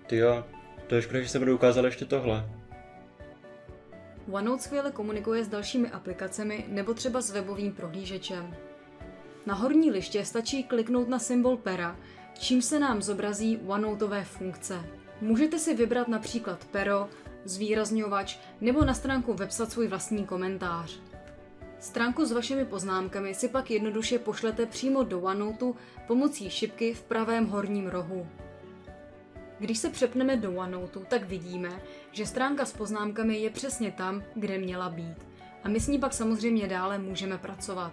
Tyjo, to je škoda, že se budou ukázat ještě tohle. OneNote skvěle komunikuje s dalšími aplikacemi nebo třeba s webovým prohlížečem. Na horní liště stačí kliknout na symbol pera, čím se nám zobrazí OneNoteové funkce. Můžete si vybrat například pero, zvýrazňovač nebo na stránku vepsat svůj vlastní komentář. Stránku s vašimi poznámkami si pak jednoduše pošlete přímo do OneNoteu pomocí šipky v pravém horním rohu. Když se přepneme do OneNoteu, tak vidíme, že stránka s poznámkami je přesně tam, kde měla být. A my s ní pak samozřejmě dále můžeme pracovat.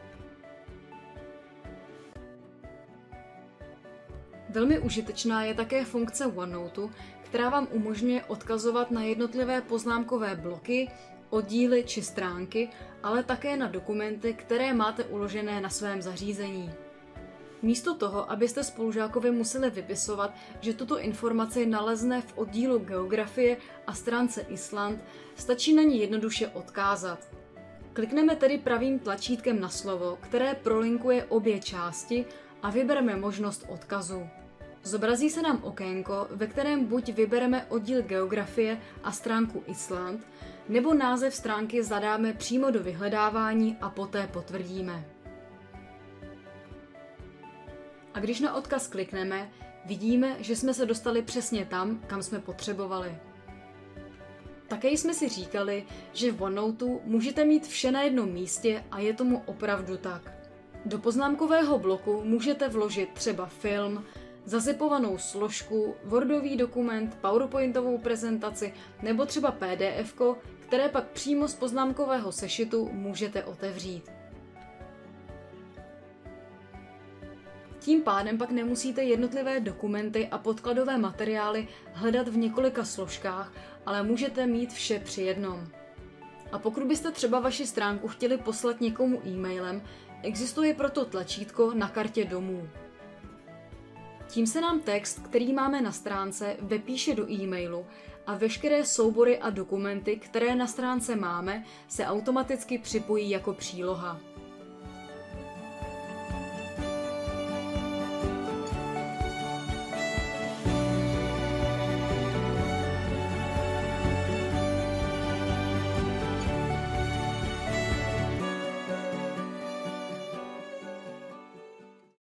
Velmi užitečná je také funkce OneNoteu, která vám umožňuje odkazovat na jednotlivé poznámkové bloky, oddíly či stránky, ale také na dokumenty, které máte uložené na svém zařízení. Místo toho, abyste spolužákovi museli vypisovat, že tuto informaci nalezne v oddílu Geografie a stránce Island, stačí na ní jednoduše odkázat. Klikneme tedy pravým tlačítkem na slovo, které prolinkuje obě části a vybereme možnost odkazu. Zobrazí se nám okénko, ve kterém buď vybereme oddíl Geografie a stránku Island, nebo název stránky zadáme přímo do vyhledávání a poté potvrdíme. A když na odkaz klikneme, vidíme, že jsme se dostali přesně tam, kam jsme potřebovali. Také jsme si říkali, že v OneNoteu můžete mít vše na jednom místě a je tomu opravdu tak. Do poznámkového bloku můžete vložit třeba film, zazipovanou složku, Wordový dokument, PowerPointovou prezentaci nebo třeba PDF-ko, které pak přímo z poznámkového sešitu můžete otevřít. Tím pádem pak nemusíte jednotlivé dokumenty a podkladové materiály hledat v několika složkách, ale můžete mít vše při jednom. A pokud byste třeba vaši stránku chtěli poslat někomu e-mailem, existuje proto tlačítko na kartě domů. Tím se nám text, který máme na stránce, vepíše do e-mailu a veškeré soubory a dokumenty, které na stránce máme, se automaticky připojí jako příloha.